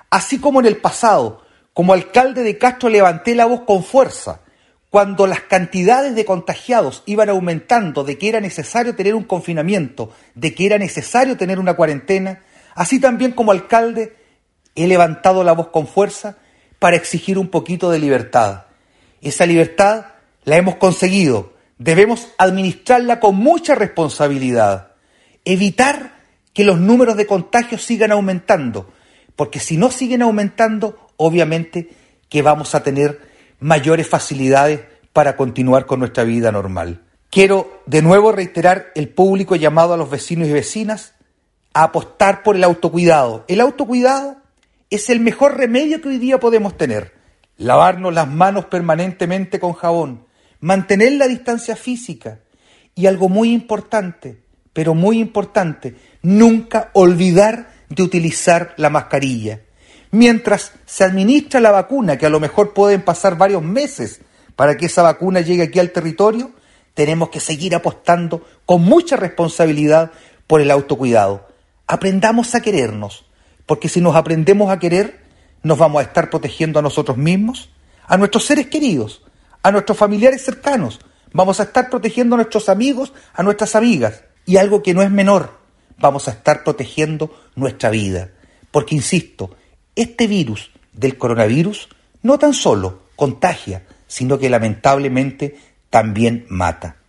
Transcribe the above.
Así como en el pasado, como alcalde de Castro levanté la voz con fuerza cuando las cantidades de contagiados iban aumentando, de que era necesario tener un confinamiento, de que era necesario tener una cuarentena, así también como alcalde he levantado la voz con fuerza para exigir un poquito de libertad. Esa libertad la hemos conseguido, debemos administrarla con mucha responsabilidad, evitar que los números de contagios sigan aumentando, porque si no siguen aumentando, obviamente que vamos a tener mayores facilidades para continuar con nuestra vida normal. Quiero de nuevo reiterar el público llamado a los vecinos y vecinas a apostar por el autocuidado. El autocuidado es el mejor remedio que hoy día podemos tener. Lavarnos las manos permanentemente con jabón, mantener la distancia física y algo muy importante, pero muy importante, nunca olvidar de utilizar la mascarilla. Mientras se administra la vacuna, que a lo mejor pueden pasar varios meses para que esa vacuna llegue aquí al territorio, tenemos que seguir apostando con mucha responsabilidad por el autocuidado. Aprendamos a querernos, porque si nos aprendemos a querer, nos vamos a estar protegiendo a nosotros mismos, a nuestros seres queridos, a nuestros familiares cercanos, vamos a estar protegiendo a nuestros amigos, a nuestras amigas, y algo que no es menor, vamos a estar protegiendo nuestra vida, porque insisto, este virus del coronavirus no tan solo contagia, sino que lamentablemente también mata.